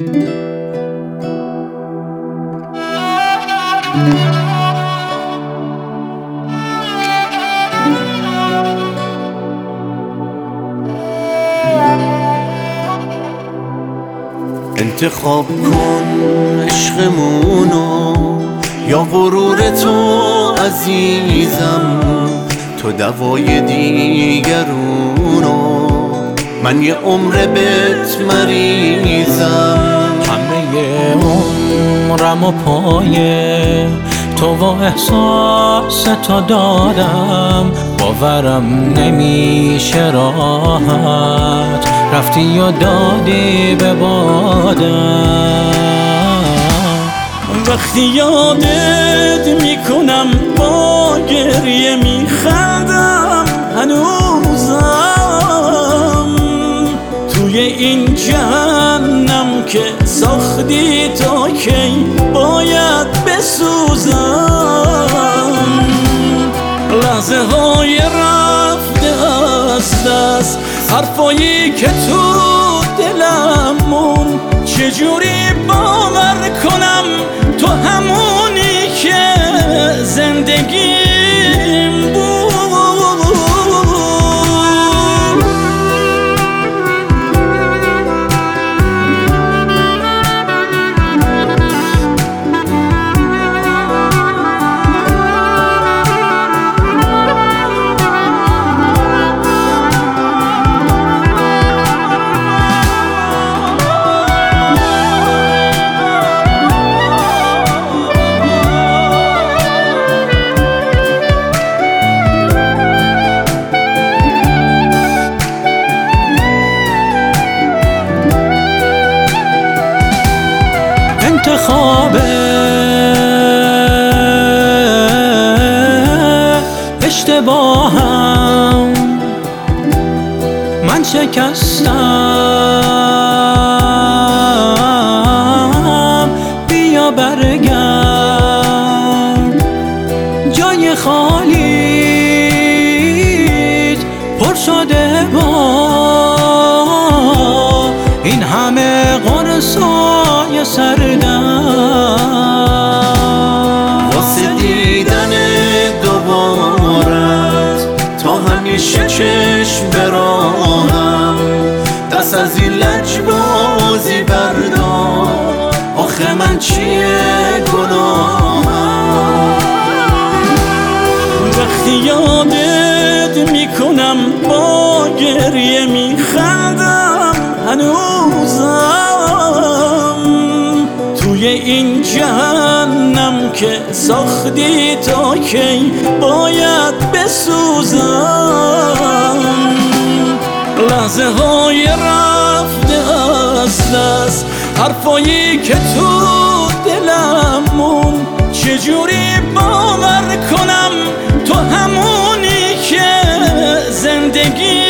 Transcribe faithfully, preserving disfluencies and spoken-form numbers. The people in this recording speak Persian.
انتخاب کن عشقمونو یا غرور تو عزیزم، تو دوای دیگرونو، من یه عمر بهت مریضم. همه عمرم و پای تو و احساس تو دادم، باورم نمیشه راحت رفتی و دادی به بادم. وقتی یادت میکنم با گریه میخندم هنوزم، توی این جهنم که ساختی تا کی باید بسوزم. لحظه های رفته از دست، حرفایی که تو دلمون، چجوری باور کنم تو همونی که زندگیم بود. انتخاب اشتباهم، من شکستم، بیا برگرد. جای خالیت پر شده با این همه قرصای سردم. واسه دیدن دوبارت تا همیشه چشم براهم، دست از این لجبازی بردار، آخه من چیه گناهم. وقتی یادت میکنم با گریه میخندم هنوزم، توی این جهنم که ساختی تا کی باید بسوزم. لحظه های رفته از دست، حرفایی که تو دلمون، چجوری باور کنم تو همونی که زندگی